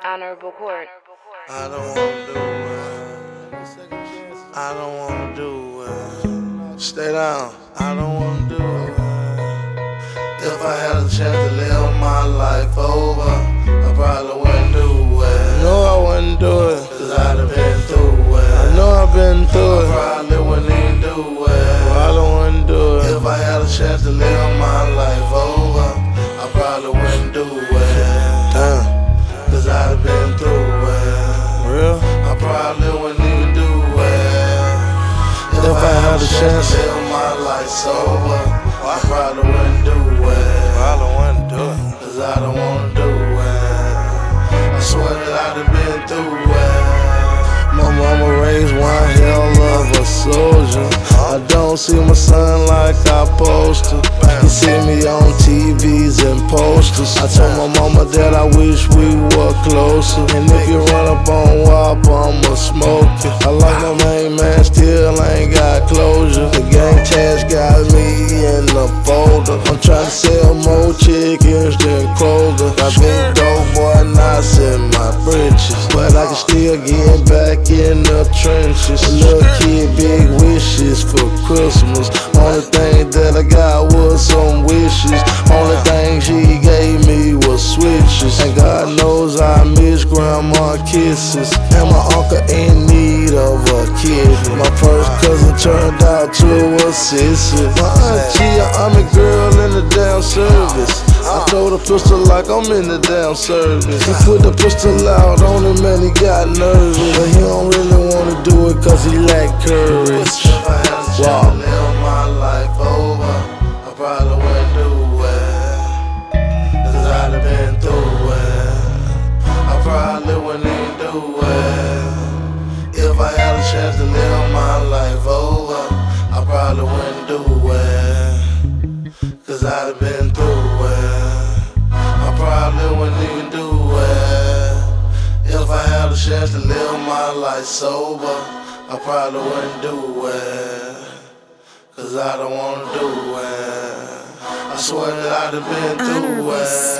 honorable court. I don't wanna do it. I don't wanna do it. Stay down. I don't wanna do it. If I had a chance to live my life over, I probably wouldn't do it. No, I wouldn't do it. Cause I'd have been through it. I know I've been through it. I probably wouldn't even do it. I wouldn't do it. If I had a chance to live my life over, I probably wouldn't do it. Damn. Cause I'd have been through it. Real? I probably wouldn't even do it. If I had a chance to live my life sober, I probably wouldn't do it. Probably wouldn't do it. Cause I don't wanna do it. I swear that I'd have been through it. My mama raised one hell of a soldier. I don't see my son like I supposed to. He see me on TVs and posters. I told my mama that I wish we were closer. And if you run up on WAP, I'ma smoke you. I like my main man, still ain't got closure. The gang task got me in the folder. I'm trying to sell more chickens than Kroger. Got big dope boy knots in my britches, but I can still get back in the trenches. Little kid, big wishes for Christmas. Only thing that I got was some wishes. Only thing she gave me was switches. And God knows I miss grandma kisses. And my uncle in need of a kidney. My first cousin turned out to a sissy. My auntie, an army girl in the damn service. I throw the pistol like I'm in the damn service. He put the pistol out on him and he got nervous, but he don't really wanna do it cause he lack courage. If I had a chance to live my life over, I probably wouldn't do it. Cause I'd have been through it. I probably wouldn't even do it. If I had a chance to live my life over, I probably wouldn't do it. Cause I'd have been through it. I probably wouldn't even do it. If I had a chance to live my life sober, I probably wouldn't do it. Cause I don't wanna do it. I swear that I'd have been through it.